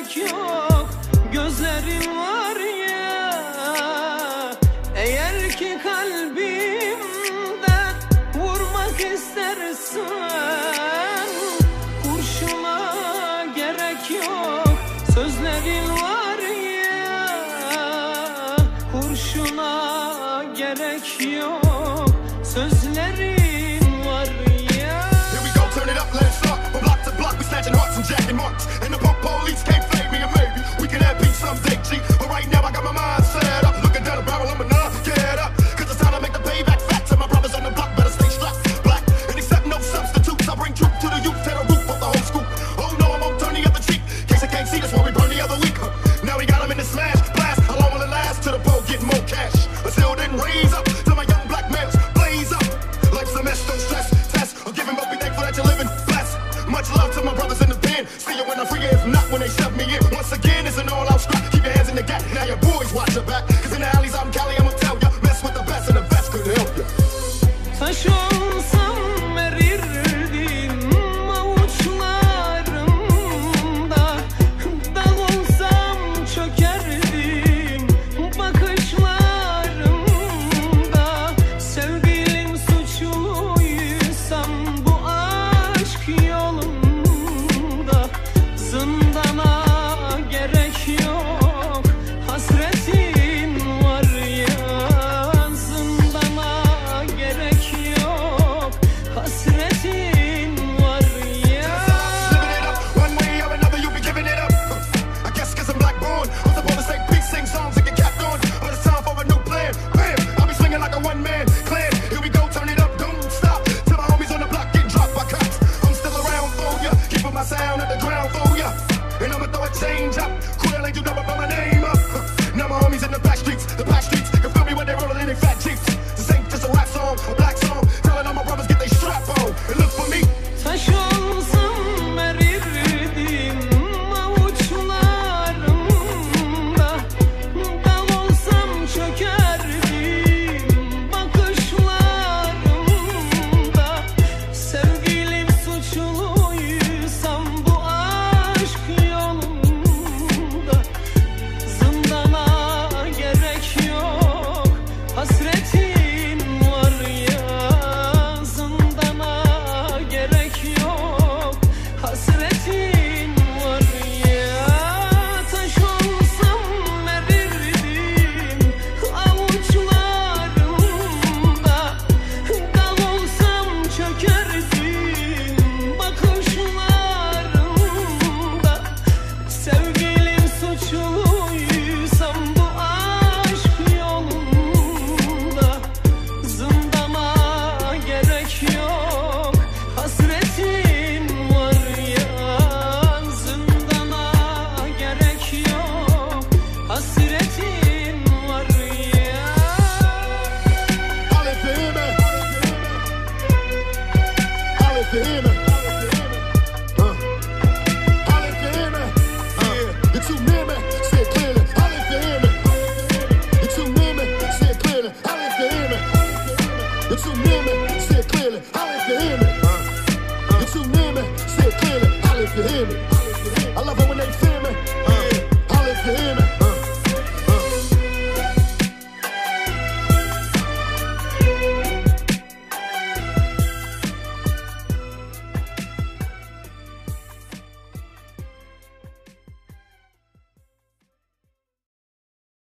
gerek yok. Gözlerin var ya, eğer ki kalbimde vurmak istersen, kurşuna gerek yok. Sözlerin var ya, kurşuna gerek yok. Sözlerin var ya. Here we go, turn it up, let's start. From block to block, we snatching hearts and jacking marks. And the punk police can't fade me, and maybe we can have peace someday, G. But right now I got my mind set up, looking down the barrel of a nine. Get up, cause it's time to make the payback fat. And my brothers on the block better stay strapped. Black and accept no substitutes. I bring truth to the youth, tear the roof of the whole school. Oh no, I won't turn the other cheek. Case I can't see, that's why we burn the other week. Now we got them in the smash blast. How long will it last? Till the pole get more cash. Until then, raise up till my young black males blaze up. Life's a mess, don't stress, test or give him up. Be thankful that you're living blessed. Much love to my brothers in the pen. See you when I'm free, if not when they shove me in. Once again, it's an all-out scrap. Keep your hands in the gap. Now your boys watch your back. Cause in the alleys out in Cali, I'ma tell ya, mess with the best and the best could help ya. Taş olsam erirdim avuçlarımda, dal olsam çökerdim bakışlarımda. Sevgilim suçluysam bu aşk yolunda, zindana gerek yok. Hasretin var ya, zindana gerek yok. Hasretin var ya. Living it up, one way or another, you be giving it up. I guess cause I'm black born, I'm supposed to say peace, sing songs and get capped on. But it's time for a new plan. Bam, I'll be swinging like a one-man clan. Here we go, turn it up, don't stop. Till my homies on the block get dropped by cops. I'm still around for ya, keeping my sound at the ground for ya. And I'ma throw a change up. Quill ain't you never put my name up. Now my homies in the back streets can feel me when they rollin' in they fat jeeps. This ain't just a rap song, a black song. Telling all my brothers get they strap on and look for me. Taş olsam erirdim avuçlarımda, dal olsam çökerdim bakışlarımda. Sevgilim suçluysam bu aşk yolunda, zindana gerek yok. Hasretin var ya, zindana gerek yok. Hasretin var ya. Taş olsam erirdim avuçlarımda, dal olsam çökerdim bakışlarımda. Sevgilim suçluysam bu aşk yolunda, zindana gerek yok. Hasretin var ya, zindana gerek yok. Hasretin var ya. All if you hear me. All if you hear me. All if you hear me. Yeah, you're too near me. Say it clearly. All if you hear me. You're too near me. Say it clearly. All if you hear me. You're too near me. Say it clearly. All if you hear me. You're too near me. Say it clearly. All if you hear me. I love it when they fear me. All if you hear me.